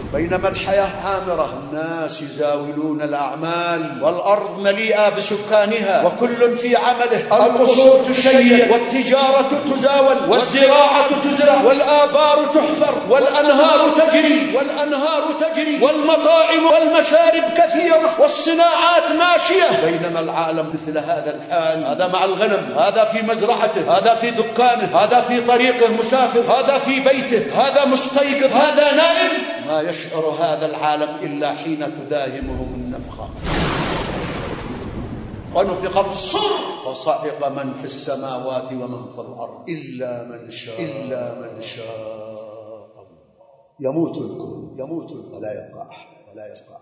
بينما الحياة عامرة، الناس يزاولون الأعمال، والأرض مليئة بسكانها، وكل في عمله. القصور تشيد، والتجارة تزاول، والزراعة تزرع، والآبار تحفر، والأنهار تجري، والمطاعم والمشارب كثيرة، والصناعات ماشية. بينما العالم مثل هذا الحال، هذا مع الغنم، هذا في مزرعته، هذا في دكانه، هذا في طريقه مسافر، هذا في بيته، هذا مستيقظ، هذا نائم. ما يشعر هذا العالم إلا حين تداهمه النفخة. ونفخ في الصور فصعق من في السماوات ومن في الأرض إلا من شاء الله. يموت الكل ولا يبقى أحد.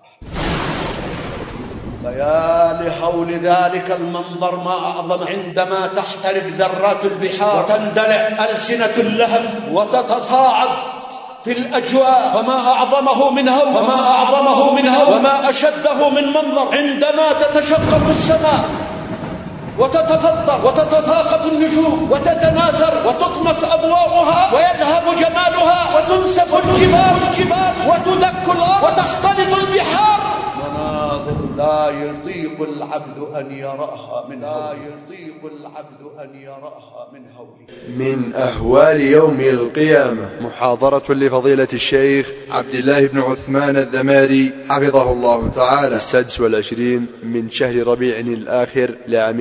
فيا لهول ذلك المنظر، ما أعظم عندما تحترق ذرات البحار، وتندلع ألسنة اللهب، وتتصاعد في الأجواء. فما أعظمه من هول، وما أشده من منظر عندما تتشقق السماء وتتفطر وتتساقط النجوم وتتناثر وتطمس أضواؤها ويذهب جمالها وتنسف الجبال وتدك الأرض وتختلط البحار. مناظر لا يطيق العبد أن يراها من هوله. من أهوال يوم القيامة، محاضرة لفضيلة الشيخ عبد الله بن عثمان الذماري حفظه الله تعالى، 26 من شهر ربيع الآخر لعام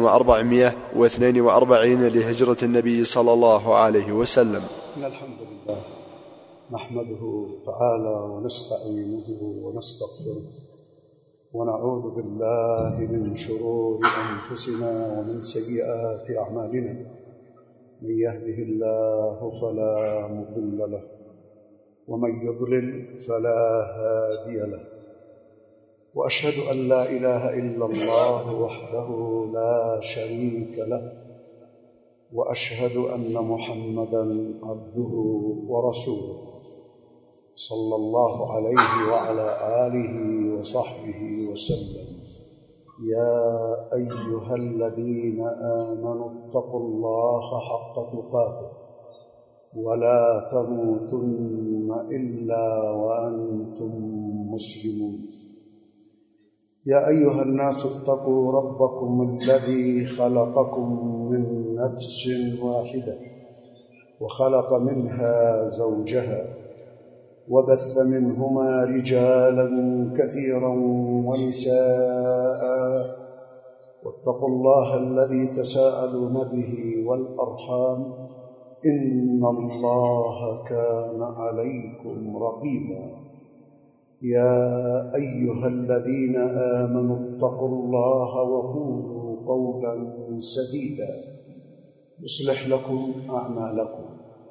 1442 لهجرة النبي صلى الله عليه وسلم. الحمد لله نحمده تعالى ونستعينه ونستغفره، ونعوذ بالله من شرور أنفسنا ومن سيئات أعمالنا. من يهده الله فلا مضل له، ومن يضلل فلا هادي له. وأشهد أن لا إله إلا الله وحده لا شريك له، وأشهد أن محمدًا عبده ورسوله صلى الله عليه وعلى آله وصحبه وسلم. يا أيها الذين آمنوا اتقوا الله حق تقاته ولا تموتن إلا وأنتم مسلمون. يا أيها الناس اتقوا ربكم الذي خلقكم من نفس واحدة وخلق منها زوجها وبث منهما رجالا كثيرا ونساء، واتقوا الله الذي تساءلون به والأرحام إن الله كان عليكم رقيبا. يا أيها الذين آمنوا اتقوا الله وقولوا قولا سديدا يصلح لكم أعمالكم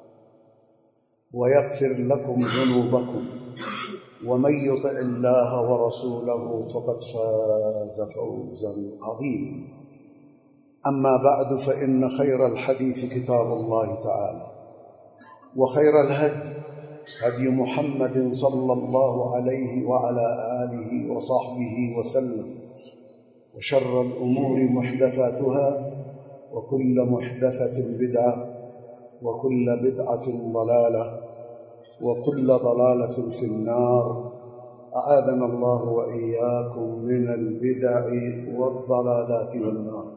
ويغفر لكم ذنوبكم، ومن يطع الله ورسوله فقد فاز فوزا عظيما. أما بعد، فإن خير الحديث كتاب الله تعالى، وخير الهدي هدي محمد صلى الله عليه وعلى آله وصحبه وسلم، وشر الأمور محدثاتها، وكل محدثة بدعة، وكل بدعة ضلالة، وكل ضلالة في النار. أعاذنا الله وإياكم من البدع والضلالات والنار.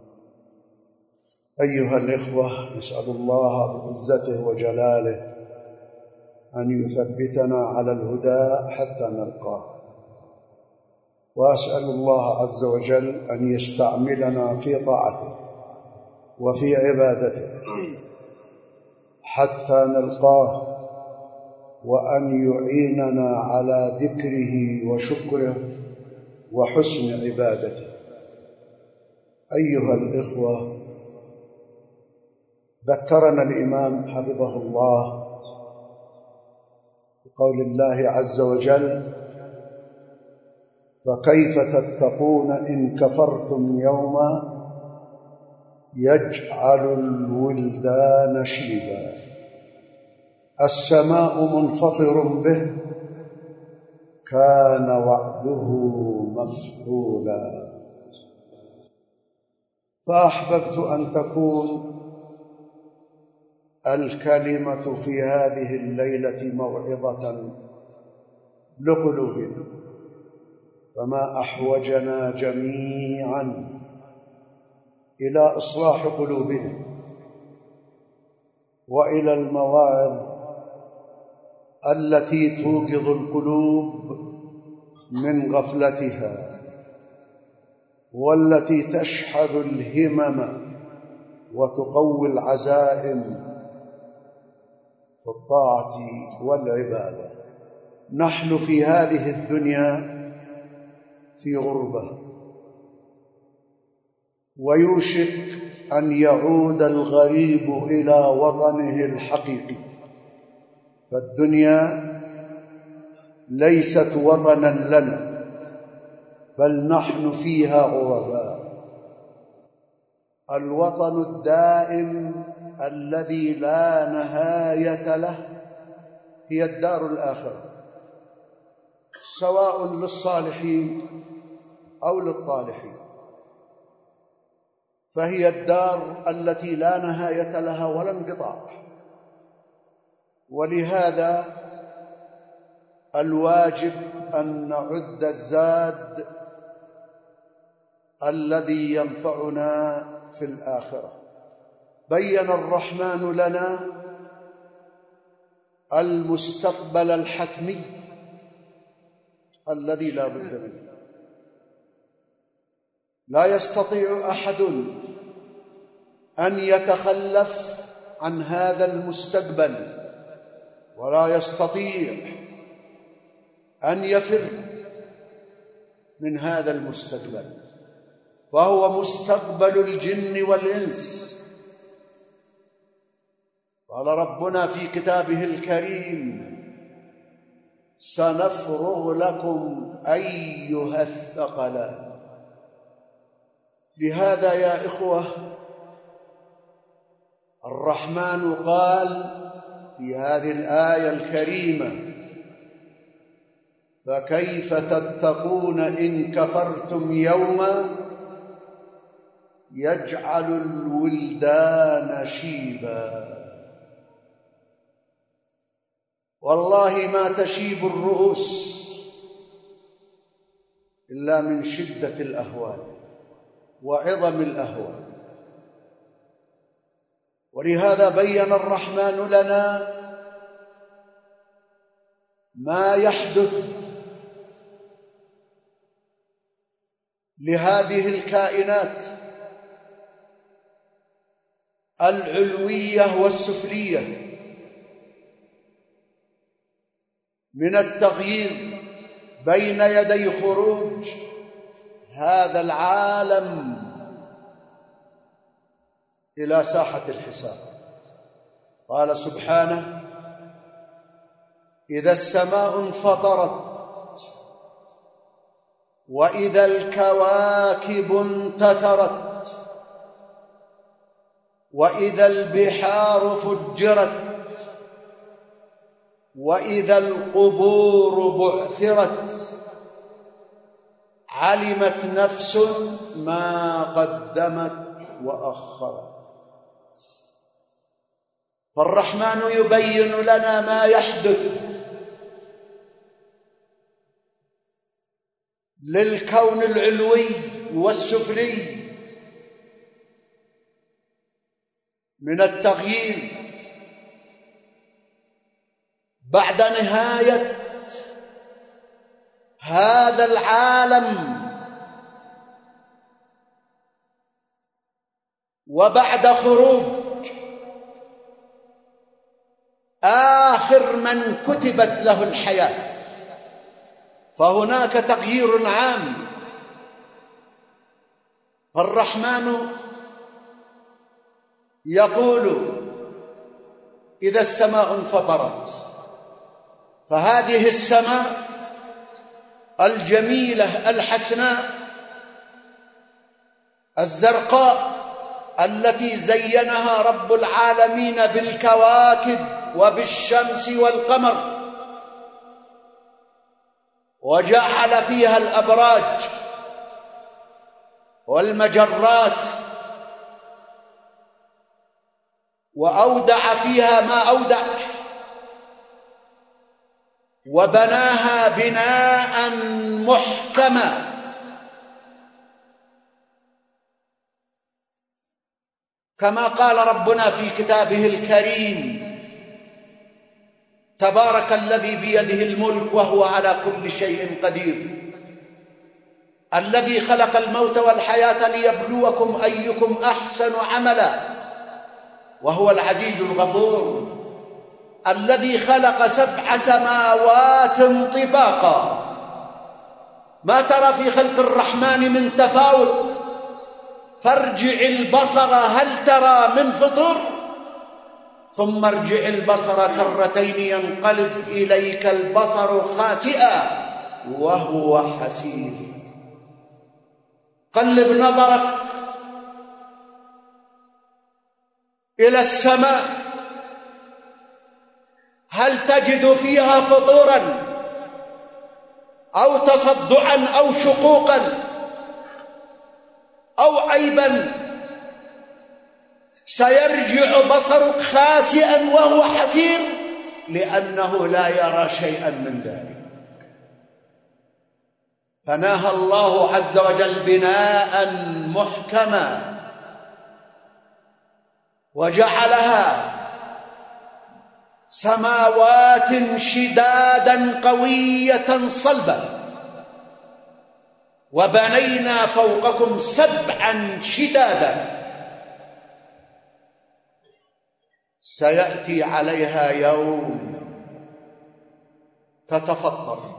أيها الإخوة، نسأل الله بعزته وجلاله أن يثبتنا على الهدى حتى نلقاه، وأسأل الله عز وجل أن يستعملنا في طاعته وفي عبادته حتى نلقاه، وأن يعيننا على ذكره وشكره وحسن عبادته. أيها الإخوة، ذكرنا الإمام حفظه الله بقول الله عز وجل: فكيف تتقون إن كفرتم يوما يجعل الولدان شيبا السماء منفطر به كان وعده مفعولا. فأحببت أن تكون الكلمة في هذه الليلة موعظة لقلوبنا. فما أحوجنا جميعا إلى إصلاح قلوبنا وإلى المواعظ التي توقظ القلوب من غفلتها، والتي تشحذ الهمم وتقوي العزائم في الطاعة والعبادة. نحن في هذه الدنيا في غربة، ويوشك أن يعود الغريب إلى وطنه الحقيقي. فالدنيا ليست وطنا لنا، بل نحن فيها غرباء. الوطن الدائم الذي لا نهاية له هي الدار الآخرة، سواء للصالحين أو للطالحين، فهي الدار التي لا نهاية لها ولا انقطاع. ولهذا الواجب أن نعد الزاد الذي ينفعنا في الآخرة. بين الرحمن لنا المستقبل الحتمي الذي لا بد منه. لا يستطيع أحد أن يتخلف عن هذا المستقبل، ولا يستطيع أن يفر من هذا المستقبل، فهو مستقبل الجن والإنس. قال ربنا في كتابه الكريم: سنفرغ لكم أيها الثقلان. لهذا يا إخوة الرحمن قال في هذه الآية الكريمة: فكيف تتقون إن كفرتم يوما يجعل الولدان شيبا. والله ما تشيب الرؤوس إلا من شدة الأهوال وعظم الأهوال. ولهذا بين الرحمن لنا ما يحدث لهذه الكائنات العلوية والسفلية من التغيير بين يدي خروج هذا العالم إلى ساحة الحساب. قال سبحانه: إذا السماء انفطرت وإذا الكواكب انتثرت وإذا البحار فجرت وإذا القبور بعثرت علمت نفس ما قدمت وأخرت. فالرحمن يبين لنا ما يحدث للكون العلوي والسفلي من التغيير بعد نهاية هذا العالم وبعد خروج آخر من كتبت له الحياة. فهناك تغيير عام. فالرحمن يقول: إذا السماء انفطرت، فهذه السماء الجميلة الحسناء الزرقاء التي زينها رب العالمين بالكواكب وبالشمس والقمر، وجعل فيها الأبراج والمجرات، وأودع فيها ما أودع، وبناها بناء محكما. كما قال ربنا في كتابه الكريم: تبارك الذي بيده الملك وهو على كل شيء قدير، الذي خلق الموت والحياة ليبلوكم أيكم أحسن عملا، وهو العزيز الغفور، الذي خلق 7 سماوات طباقا، ما ترى في خلق الرحمن من تفاوت، فارجع البصر هل ترى من فطور، ثم ارجع البصر كرتين ينقلب إليك البصر خاسئا وهو حسير. قلب نظرك إلى السماء، هل تجد فيها فطورا أو تصدعا أو شقوقا أو عيبا؟ سيرجع بصرك خاسئا وهو حسير، لأنه لا يرى شيئا من ذلك. فناهى الله عز وجل بناء محكما، وجعلها سماوات شدادا قوية صلبة، وبنينا فوقكم 7 شدادا. سيأتي عليها يوم تتفطر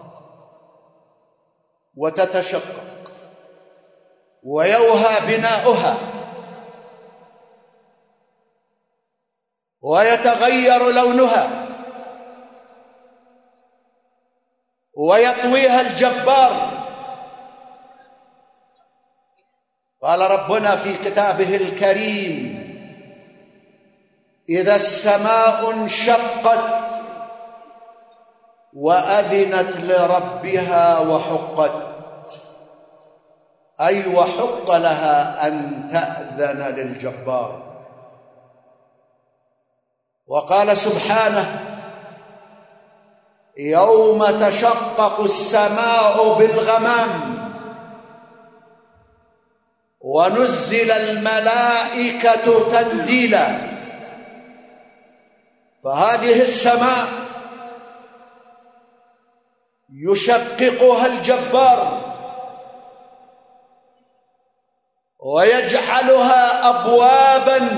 وتتشقق ويوهى بناؤها ويتغير لونها ويطويها الجبار. قال ربنا في كتابه الكريم: إذا السماء انشقت وأذنت لربها وحقت، أي وحق لها أن تأذن للجبار. وقال سبحانه: يوم تشقق السماء بالغمام ونزل الملائكة تنزيلا. فهذه السماء يشققها الجبار ويجعلها أبوابا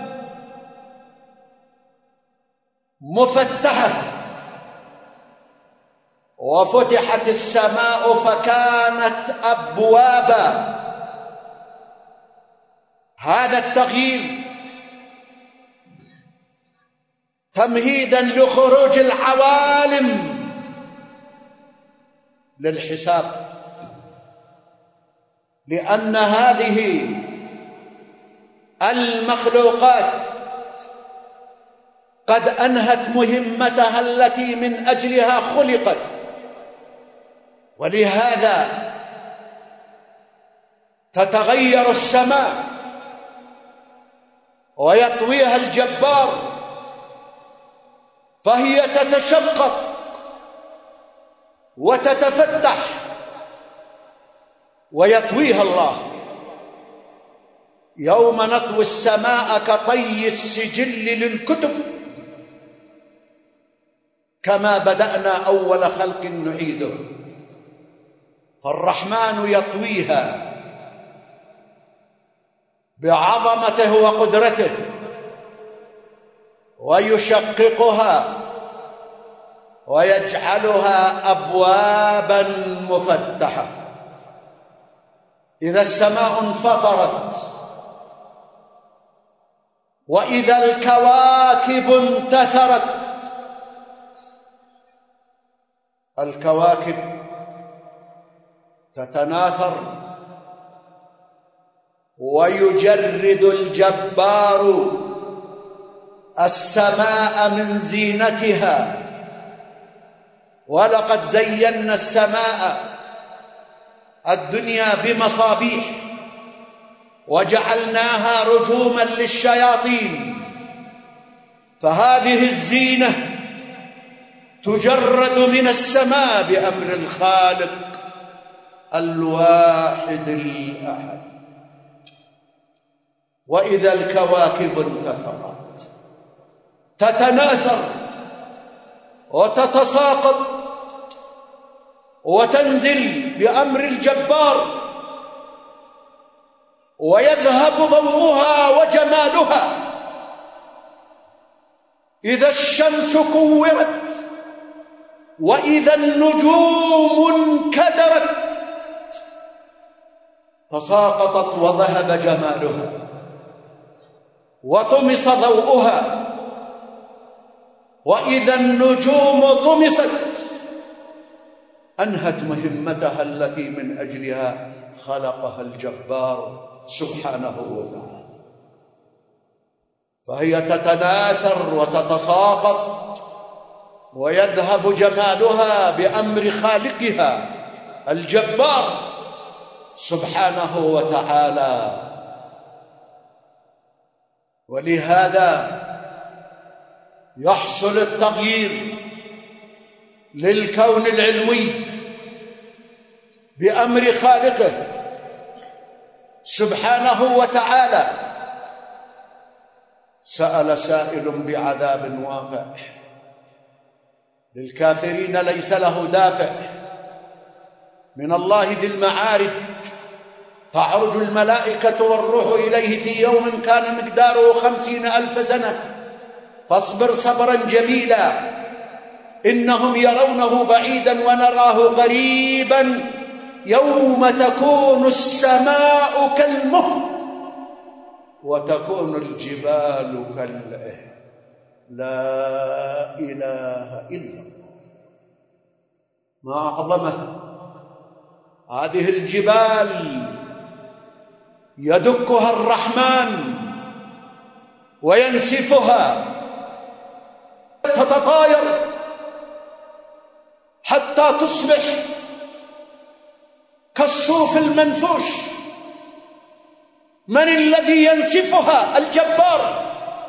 مفتحة. وفتحت السماء فكانت أبوابا. هذا التغيير تمهيدا لخروج العوالم للحساب، لأن هذه المخلوقات قد أنهت مهمتها التي من أجلها خلقت، ولهذا تتغير السماء ويطويها الجبار، فهي تتشقق وتتفتح ويطويها الله. يوم نطوي السماء كطي السجل للكتب كما بدأنا أول خلق نعيده. فالرحمن يطويها بعظمته وقدرته ويشققها ويجعلها أبوابا مفتحة. إذا السماء انفطرت وإذا الكواكب انتثرت. الكواكب تتناثر ويجرد الجبار السماء من زينتها. ولقد زينا السماء الدنيا بمصابيح وجعلناها رجوما للشياطين. فهذه الزينة تجرد من السماء بأمر الخالق الواحد الأحد. وإذا الكواكب انتثرت تتناثر وتتساقط وتنزل بأمر الجبار، ويذهب ضوءها وجمالها. إذا الشمس كورت وإذا النجوم انكدرت تساقطت وذهب جمالها وطمس ضوءها. وإذا النجوم طمست أنهت مهمتها التي من أجلها خلقها الجبار سبحانه وتعالى، فهي تتناثر وتتساقط ويذهب جمالها بأمر خالقها الجبار سبحانه وتعالى. ولهذا يحصل التغيير للكون العلوي بأمر خالقه سبحانه وتعالى. سأل سائل بعذاب واقع، للكافرين ليس له دافع من الله ذي المعارج، تعرج الملائكة والروح إليه في يوم كان مقداره 50,000 سنة، فاصبر صبرا جميلا إنهم يرونه بعيدا ونراه قريبا يوم تكون السماء كالمهل وتكون الجبال كالعهن. لا إله إلا الله. ما أعظمه هذه الجبال يدكها الرحمن وينسفها تتطاير حتى تصبح كالصوف المنفوش. من الذي ينسفها؟ الجبار.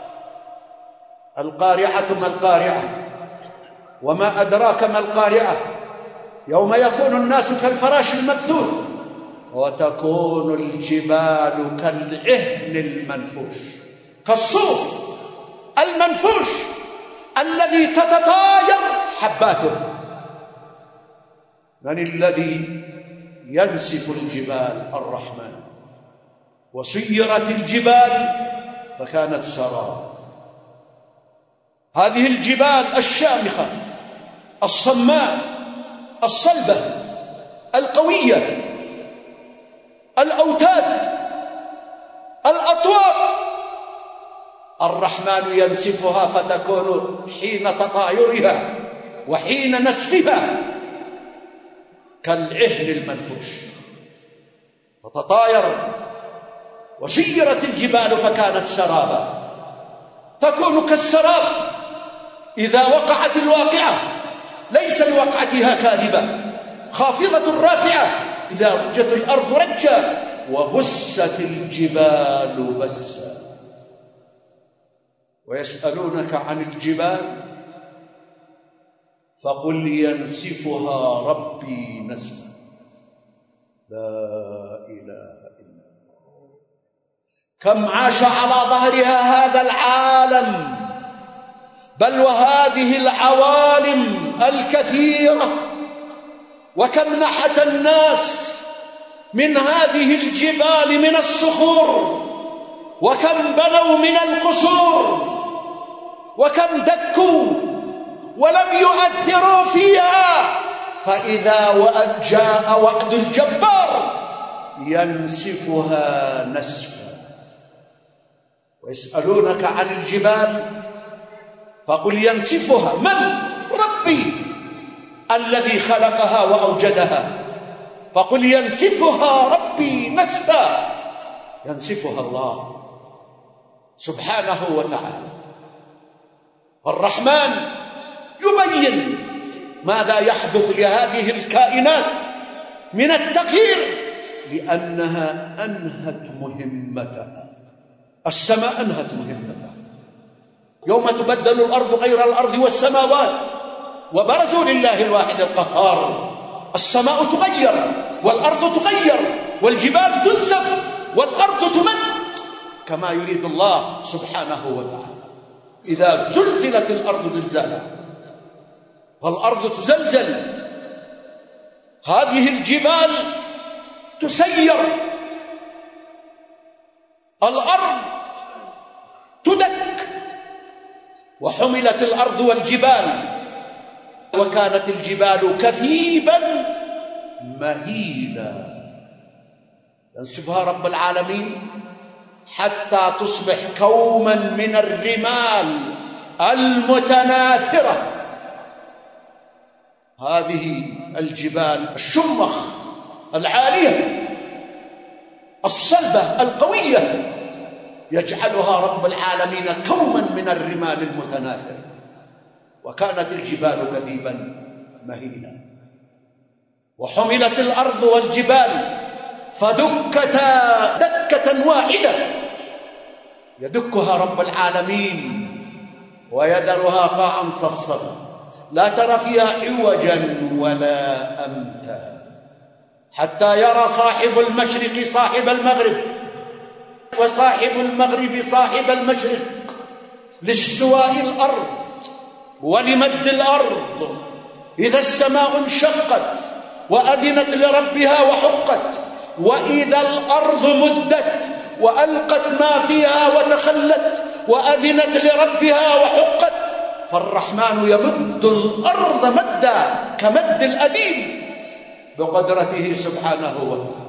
القارعة ما القارعة وما أدراك ما القارعة، يوم يكون الناس كالفراش المبثوث وتكون الجبال كالعهن المنفوش، كالصوف المنفوش الذي تتطاير حباته. من الذي ينسف الجبال؟ الرحمن. وسيرت الجبال فكانت سراب. هذه الجبال الشامخة الصماء الصلبة القوية، الأوتاد الأطواق، الرحمن ينسفها فتكون حين تطايرها وحين نسفها كالعهن المنفوش، فتطاير. وسيرت الجبال فكانت سرابا، تكون كالسراب إذا وقعت الواقعة ليس لوقعتها كاذبة، خافضة رافعة إذا رجت الأرض رجا وبست الجبال بسا. ويسألونك عن الجبال فقل ينسفها ربي نسفا. لا إله إلا الله. كم عاش على ظهرها هذا العالم، بل وهذه العوالم الكثيرة، وكم نحت الناس من هذه الجبال من الصخور، وكم بنوا من القصور، وكم دكوا ولم يؤثروا فيها، فإذا جاء وعد الجبار ينسفها نسفا. ويسألونك عن الجبال فقل ينسفها من؟ ربي الذي خلقها وأوجدها. فقل ينسفها ربي نسفا، ينسفها الله سبحانه وتعالى. الرحمن يبين ماذا يحدث لهذه الكائنات من التغيير، لأنها أنهت مهمتها. السماء أنهت مهمتها، يوم تبدل الأرض غير الأرض والسماوات وبرزوا لله الواحد القهار. السماء تغير والأرض تغير والجبال تنسف والأرض تمد كما يريد الله سبحانه وتعالى. إذا زلزلت الأرض زلزالها والأرض تزلزل، هذه الجبال تسير، الأرض تدك. وحملت الأرض والجبال وكانت الجبال كثيبا مهيلا. شوفها رب العالمين حتى تصبح كوما من الرمال المتناثرة. هذه الجبال الشمخ العالية الصلبة القوية يجعلها رب العالمين كوما من الرمال المتناثرة، وكانت الجبال كثيبا مهيلا. وحملت الأرض والجبال فدكتا دكة واحدة يدكها رب العالمين ويذرها قاعا صفصفا لا ترى فيها عوجا ولا أمتا، حتى يرى صاحب المشرق صاحب المغرب وصاحب المغرب صاحب المشرق لاستواء الأرض ولمد الأرض. إذا السماء انشقت وأذنت لربها وحقت، وإذا الأرض مدت وألقت ما فيها وتخلت وأذنت لربها وحقت، فالرحمن يمد الأرض مدا كمد الأديم بقدرته سبحانه وتعالى.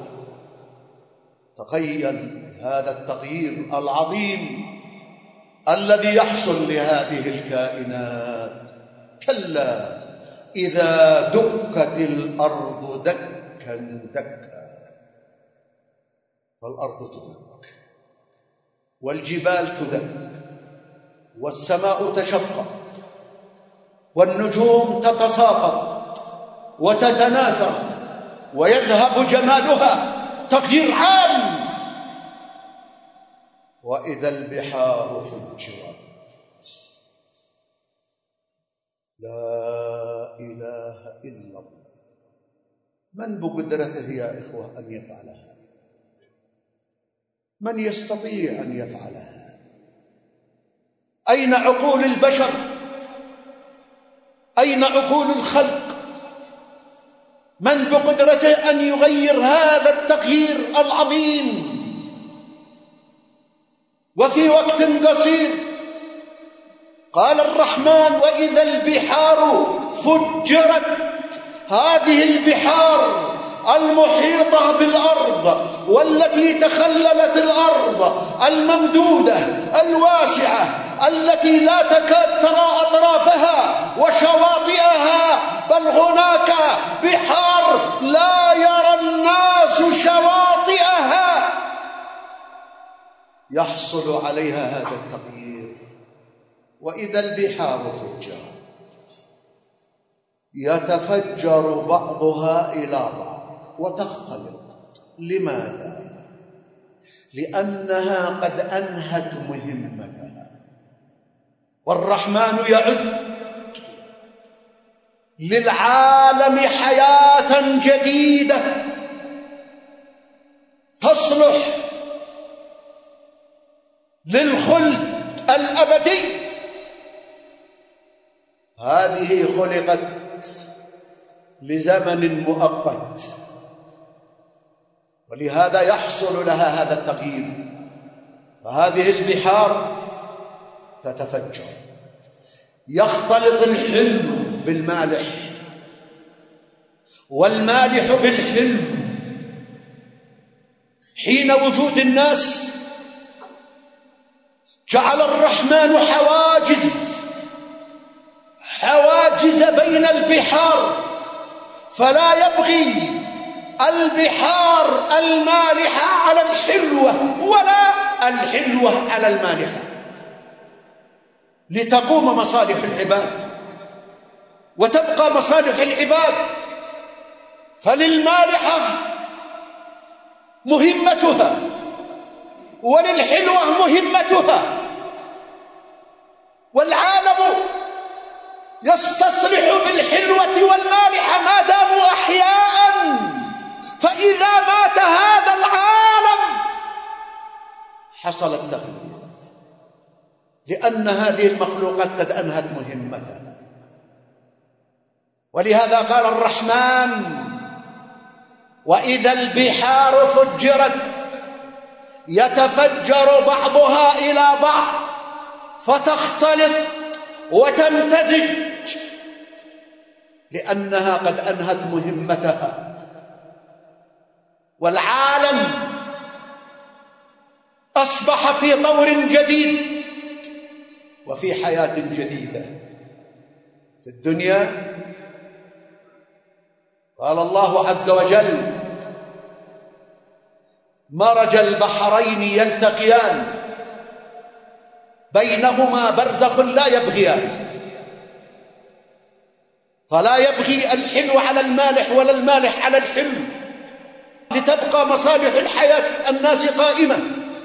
تخيل هذا التغيير العظيم الذي يحصل لهذه الكائنات. كلا إذا دكت الأرض دكا دكا، فالأرض تدك والجبال تدك والسماء تشقق والنجوم تتساقط وتتناثر ويذهب جمالها تغيير عام. وإذا البحار فجرت. لا إله إلا الله. من بقدرته يا إخوة أن يفعل هذا؟ من يستطيع أن يفعل هذا؟ أين عقول البشر؟ أين عقول الخلق؟ من بقدرته أن يغير هذا التغيير العظيم وفي وقت قصير؟ قال الرحمن وإذا البحار فجرت. هذه البحار المحيطة بالأرض والتي تخللت الأرض الممدودة الواسعة التي لا تكاد ترى أطرافها وشواطئها، بل هناك بحار لا يرى الناس شواطئها، يحصل عليها هذا التغيير. وإذا البحار فجرت يتفجر بعضها إلى بعض وتختلط. لماذا؟ لأنها قد أنهت مهمتها. والرحمن يعد للعالم حياة جديدة تصلح للخلد الأبدي. هذه خلقت لزمن مؤقت، ولهذا يحصل لها هذا التغيير. فهذه البحار تتفجر، يختلط الحلو بالمالح والمالح بالحلو. حين وجود الناس جعل الرحمن حواجز بين البحار، فلا يبغي البحار المالحة على الحلوة ولا الحلوة على المالحة، لتقوم مصالح العباد وتبقى مصالح العباد. فللمالحة مهمتها وللحلوة مهمتها، والعالم يستصلح حصل التغيير، لأن هذه المخلوقات قد أنهت مهمتها. ولهذا قال الرحمن: وإذا البحار فجرت يتفجر بعضها إلى بعض فتختلط وتمتزج، لأنها قد أنهت مهمتها، والعالم أصبح في طور جديد وفي حياة جديدة. في الدنيا قال الله عز وجل: مرج البحرين يلتقيان بينهما برزخ لا يبغيان، فلا يبغي الحلو على المالح ولا المالح على الحلو، لتبقى مصالح الحياة الناس قائمة.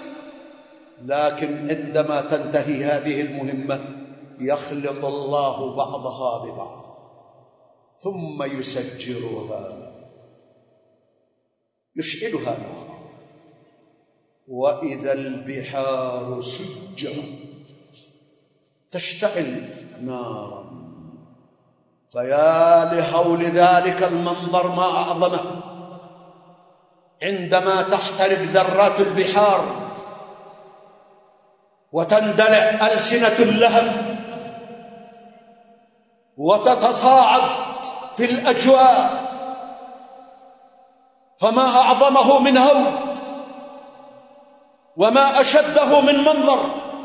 لكن عندما تنتهي هذه المهمة يخلط الله بعضها ببعض ثم يسجرها، يشعلها نارا. وإذا البحار سجرت تشتعل نارا، فيا لهول ذلك المنظر ما أعظمه، عندما تحترق ذرات البحار وتندلع ألسنة اللهب وتتصاعد في الأجواء، فما أعظمه من هول وما أشده من منظر.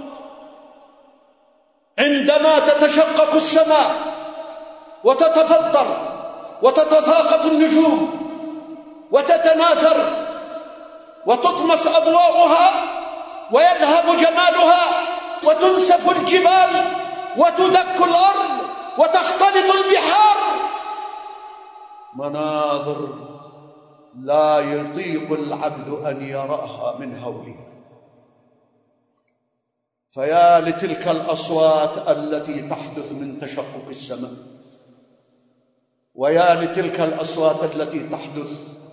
عندما تتشقق السماء وتتفطر وتتساقط النجوم وتتناثر وتطمس أضواؤها ويذهب جمالها وتنسف الجبال وتدك الأرض وتختلط البحار، مناظر لا يطيق العبد أن يراها من هولها. فيا لتلك الأصوات التي تحدث من تشقق السماء، ويا لتلك الأصوات التي تحدث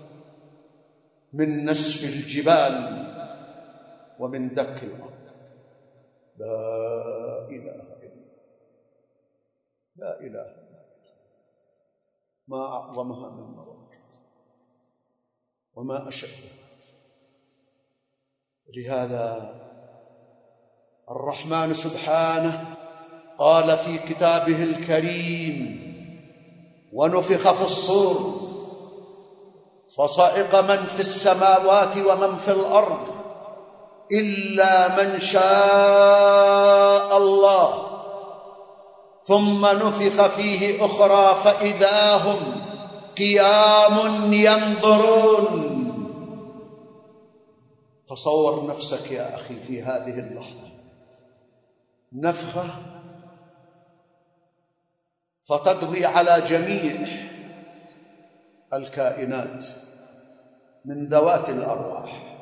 من نسف الجبال ومن دك الأرض. لا إله إلا الله، لا إله إلا الله، ما أعظمها من مرض وما أشده. لهذا الرحمن سبحانه قال في كتابه الكريم: ونفخ في الصور فصعق من في السماوات ومن في الأرض إلا من شاء الله، ثم نفخ فيه أخرى فإذا هم قيام ينظرون. تصور نفسك يا أخي في هذه اللحظة، نفخة فتقضي على جميع الكائنات من ذوات الأرواح.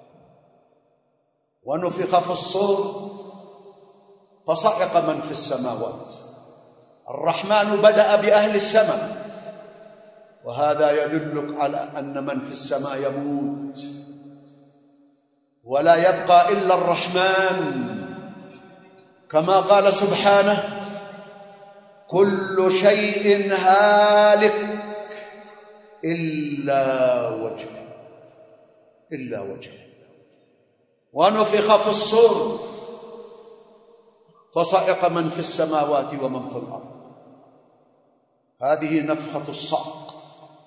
ونفخ في الصور فصعق من في السماوات. الرحمن بدأ بأهل السماء، وهذا يدلك على أن من في السماء يموت ولا يبقى إلا الرحمن، كما قال سبحانه: كل شيء هالك إلا وجهه، إلا وجهه. ونفخ في الصور فصعق من في السماوات ومن في الأرض. هذه نفخة الصعق.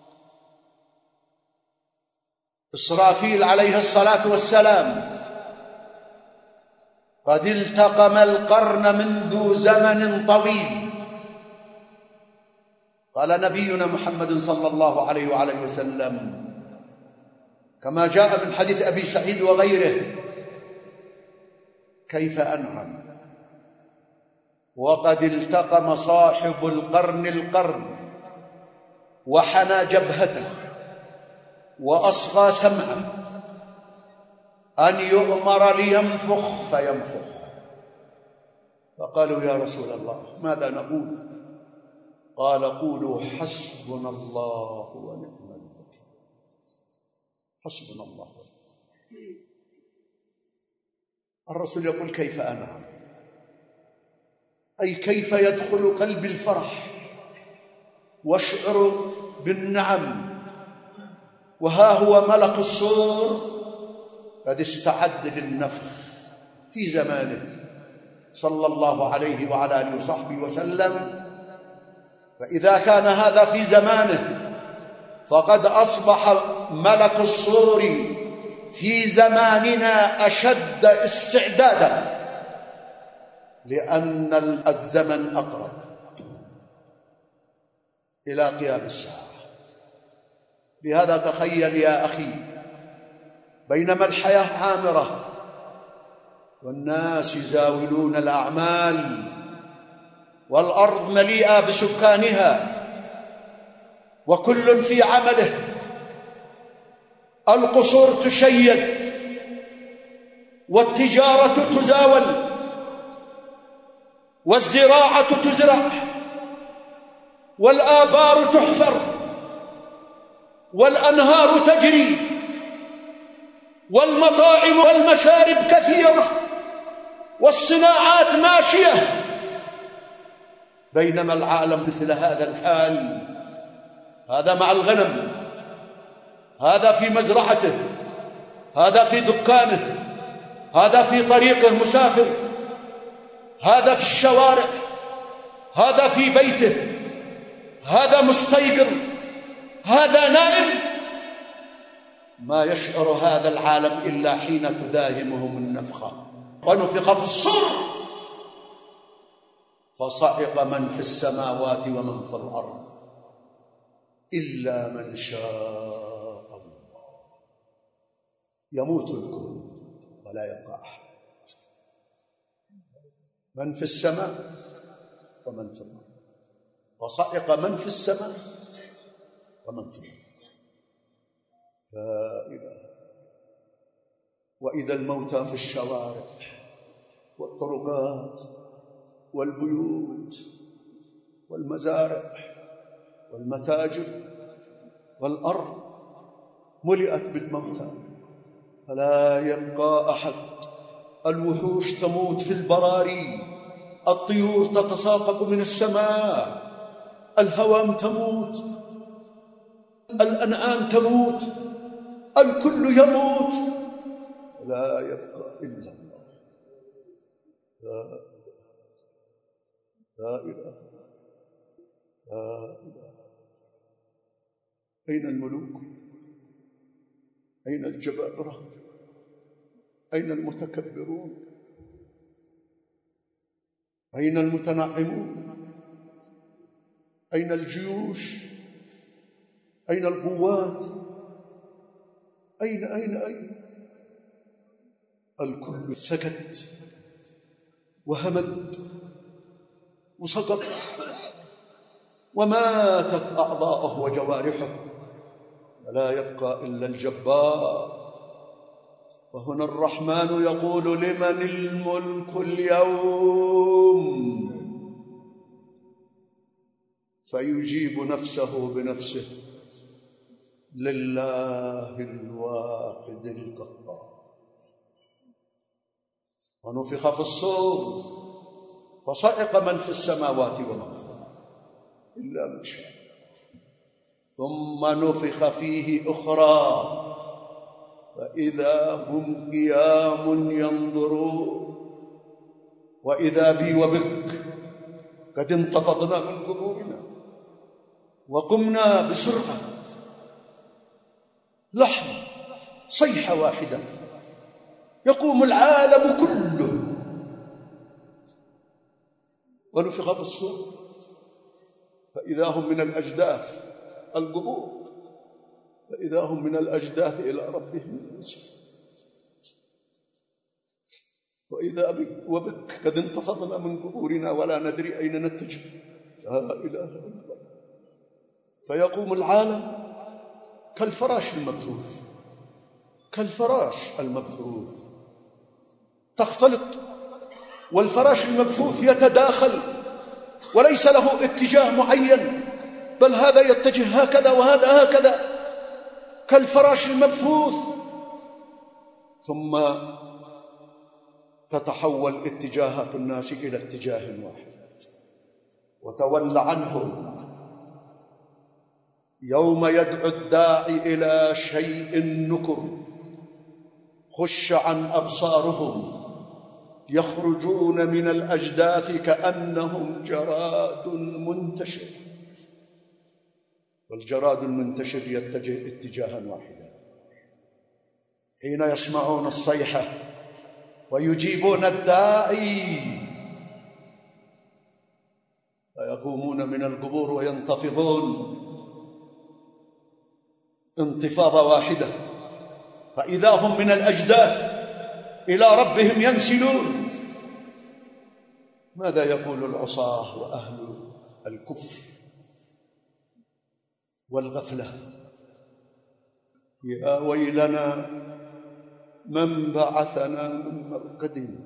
إسرافيل عليه الصلاة والسلام قد التقم القرن منذ زمن طويل. قال نبينا محمد صلى الله عليه وآله وسلم كما جاء من حديث أبي سعيد وغيره: كيف أنعم وقد التقم صاحب القرن وحنى جبهته وأصغى سمعه أن يؤمر لينفخ فينفخ. فقالوا: يا رسول الله ماذا نقول؟ قال: قولوا حسبنا الله ونعم الوكيل. حسبنا الله ونعم الوكيل. الرسول يقول كيف أنام؟ أي كيف يدخل قلبي الفرح واشعر بالنعم، وها هو ملك الصور قد استعد للنفخ في زمانه صلى الله عليه وعلى آله وصحبه وسلم. فإذا كان هذا في زمانه فقد أصبح ملك الصور في زماننا أشد استعدادا، لأن الزمن أقرب إلى قيام الساعة. لهذا تخيل يا أخي، بينما الحياة عامرة والناس يزاولون الأعمال والأرض مليئة بسكانها وكل في عمله، القصور تشيد والتجارة تزاول والزراعة تزرع والآبار تحفر والأنهار تجري والمطاعم والمشارب كثيرة والصناعات ماشية، بينما العالم مثل هذا الحال. هذا مع الغنم، هذا في مزرعته، هذا في دكانه، هذا في طريقه مسافر، هذا في الشوارع، هذا في بيته، هذا مستيقظ، هذا نائم. ما يشعر هذا العالم إلا حين تداهمهم النفخة. ونفخ في الصور فصعق من في السماوات ومن في الأرض إلا من شاء الله. يموت الكل ولا يبقى أحد، من في السماء ومن في الأرض. فصعق من في السماء ومن في الأرض. لا إله. وإذا الموتى في الشوارع والطرقات والبيوت والمزارع والمتاجر والأرض ملئت بالموتى فلا يبقى أحد. الوحوش تموت في البراري، الطيور تتساقط من السماء، الهوام تموت، الأنعام تموت، الكل يموت، لا يبقى إلا الله. لا إله. لا إله. أين الملوك؟ أين الجبابرة؟ أين المتكبرون؟ أين المتنعمون؟ أين الجيوش؟ أين القوات؟ أين؟ الكل سكت وهمد وسقط وماتت أعضاءه وجوارحه، ولا يبقى إلا الجبار. وهنا الرحمن يقول: لمن الملك اليوم؟ فيجيب نفسه بنفسه: لله الواحد القهار. ونفخ في الصور فصعق من في السماوات ومن في الأرض إلا من شاء، ثم نفخ فيه أخرى فإذا هم قيام ينظرون. وإذا بي وبك قد انتفضنا من قبورنا وقمنا بسرعة، لحظة صيحة واحدة يقوم العالم كله. ونفخ في الصور فإذا هم من الأجداث، القبور، فإذا هم من الأجداث إلى ربهم ينسلون. وإذا بي وبك قد انتفضنا من قبورنا ولا ندري أين نتجه. لا إله إلا الله. فيقوم العالم كالفراش المبثوث، كالفراش المبثوث، تختلط، والفراش المبثوث يتداخل وليس له اتجاه معين، بل هذا يتجه هكذا وهذا هكذا، كالفراش المبثوث. ثم تتحول اتجاهات الناس إلى اتجاه واحد. وتول عنهم يوم يدعو الداعي إلى شيء نكر، خش عن أبصارهم يخرجون من الأجداث كأنهم جراد منتشر، والجراد المنتشر يتجه اتجاها واحدا. حين يسمعون الصيحة ويجيبون الداعي فيقومون من القبور وينتفضون انتفاضة واحدة، فإذا هم من الأجداث إلى ربهم ينسلون. ماذا يقول العصاة وأهل الكفر والغفلة؟ يا ويلنا من بعثنا من مرقدنا.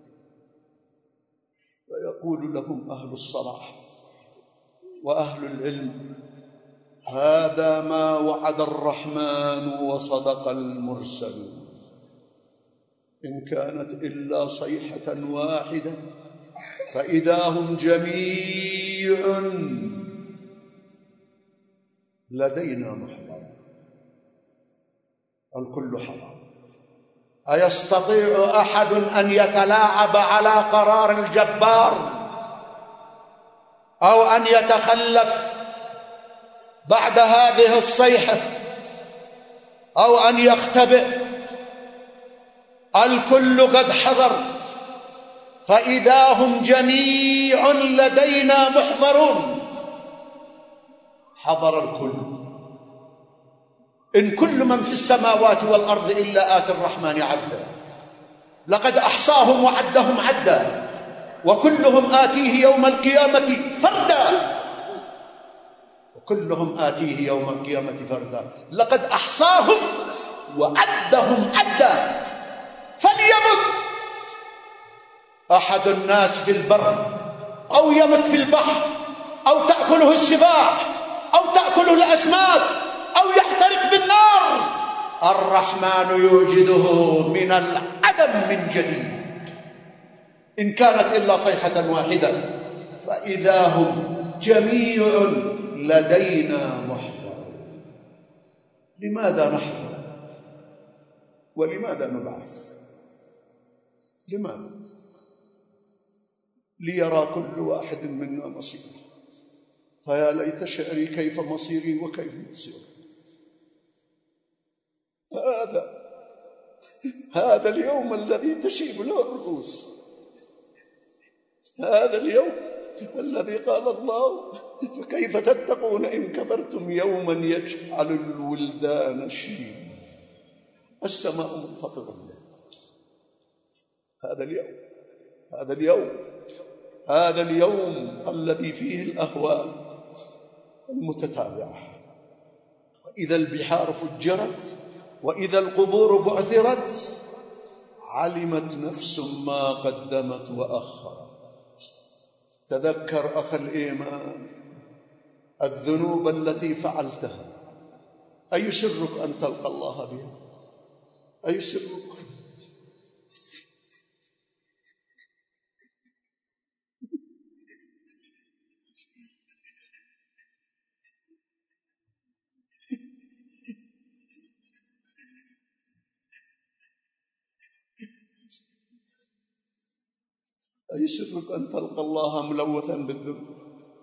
فيقول لهم أهل الصلاح وأهل العلم: هذا ما وعد الرحمن وصدق المرسلون، إن كانت إلا صيحة واحدة فإذا هم جميع لدينا محضر. الكل حضر. أيستطيع أحد أن يتلاعب على قرار الجبار أو أن يتخلف بعد هذه الصيحة أو أن يختبئ؟ الكل قد حضر، فإذا هم جميع لدينا محضرون. حضر الكل. إن كل من في السماوات والأرض إلا آتي الرحمن عبدا، لقد أحصاهم وعدهم عدا، وكلهم آتيه يوم القيامة فردا. وكلهم آتيه يوم القيامة فردا. لقد أحصاهم وعدهم عدا. فليمت أحد الناس في البر أو يمت في البحر أو تأكله السباع أو تأكله الأسماك أو يحترق بالنار، الرحمن يوجده من العدم من جديد. إن كانت إلا صيحة واحدة فإذا هم جميع لدينا محضر. لماذا نحضر ولماذا نبعث؟ لماذا؟ ليرى كل واحد منا مصيره. فيا ليت شعري كيف مصيري وكيف مصيري. هذا اليوم الذي تشيب له الرؤوس، هذا اليوم الذي قال الله: فكيف تتقون إن كفرتم يوما يجعل الولدان شيبا. السماء منفطرة. هذا اليوم الذي فيه الأهوال المتتابعة. وإذا البحار فجرت وإذا القبور بعثرت علمت نفس ما قدمت وأخرت. تذكر أخ الإيمان الذنوب التي فعلتها. أيسرك أن تلقى الله بها؟ أيسرك؟ أيسرك أن تلقى الله ملوثا بالذنوب؟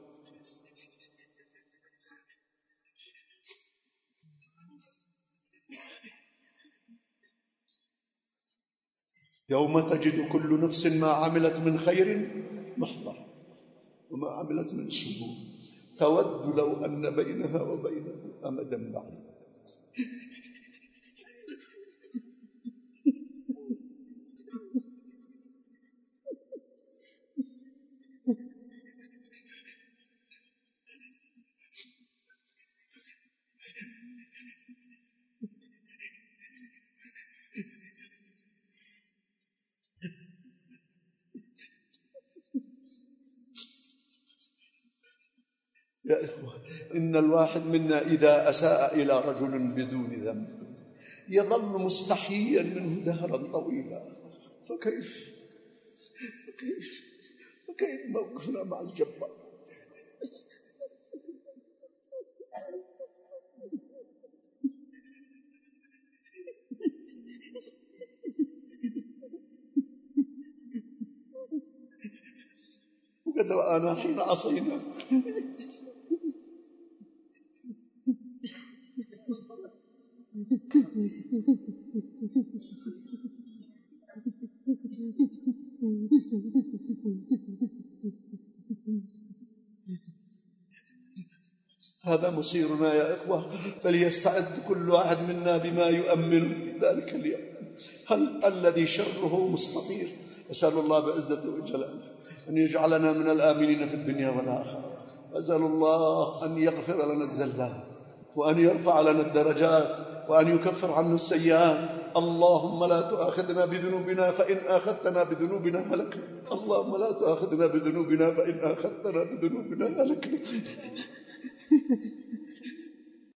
يوم تجد كل نفس ما عملت من خير محضر وما عملت من سوء تود لو أن بينها وبينه أمدا بعيدا. يا إخوة، إن الواحد منا إذا أساء إلى رجل بدون ذنب يظل مستحيا منه دهرا طويلا، فكيف فكيف موقفنا مع الجبار؟ وقد رآنا حين عصينا. هذا مصيرنا يا إخوة، فليستعد كل واحد منا بما يؤمن في ذلك اليوم. هل الذي شره مستطير؟ أسأل الله بعزته وجلاله أن يجعلنا من الآمنين في الدنيا والآخرة، وأسأل الله أن يغفر لنا الزلات وأن يرفع لنا الدرجات وأن يكفر عنا السيئات. اللهم لا تؤاخذنا بذنوبنا فإن آخذتنا بذنوبنا هلكنا. اللهم لا تؤاخذنا بذنوبنا فإن آخذتنا بذنوبنا هلكنا.